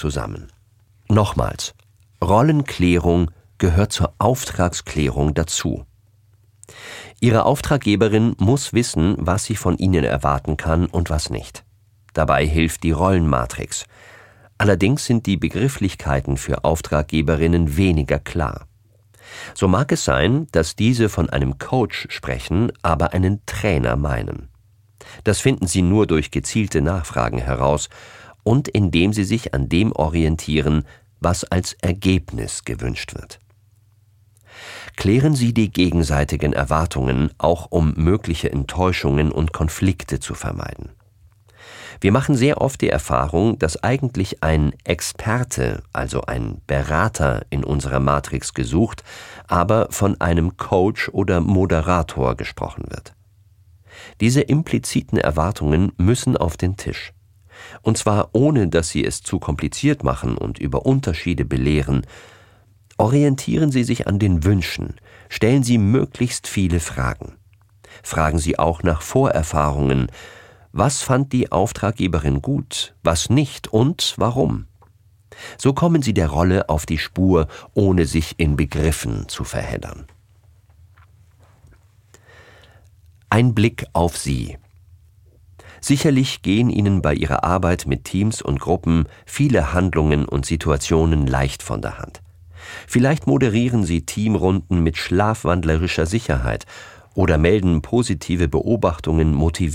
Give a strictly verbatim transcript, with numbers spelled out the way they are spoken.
zusammen. Nochmals, Rollenklärung gehört zur Auftragsklärung dazu. Ihre Auftraggeberin muss wissen, was sie von Ihnen erwarten kann und was nicht. Dabei hilft die Rollenmatrix. Allerdings sind die Begrifflichkeiten für Auftraggeberinnen weniger klar. So mag es sein, dass diese von einem Coach sprechen, aber einen Trainer meinen. Das finden Sie nur durch gezielte Nachfragen heraus und indem Sie sich an dem orientieren, was als Ergebnis gewünscht wird. Klären Sie die gegenseitigen Erwartungen, auch um mögliche Enttäuschungen und Konflikte zu vermeiden. Wir machen sehr oft die Erfahrung, dass eigentlich ein Experte, also ein Berater in unserer Matrix gesucht, aber von einem Coach oder Moderator gesprochen wird. Diese impliziten Erwartungen müssen auf den Tisch. Und zwar ohne, dass Sie es zu kompliziert machen und über Unterschiede belehren. Orientieren Sie sich an den Wünschen, stellen Sie möglichst viele Fragen. Fragen Sie auch nach Vorerfahrungen. Was fand die Auftraggeberin gut, was nicht und warum? So kommen Sie der Rolle auf die Spur, ohne sich in Begriffen zu verheddern. Ein Blick auf Sie. Sicherlich gehen Ihnen bei Ihrer Arbeit mit Teams und Gruppen viele Handlungen und Situationen leicht von der Hand. Vielleicht moderieren Sie Teamrunden mit schlafwandlerischer Sicherheit oder melden positive Beobachtungen motivierend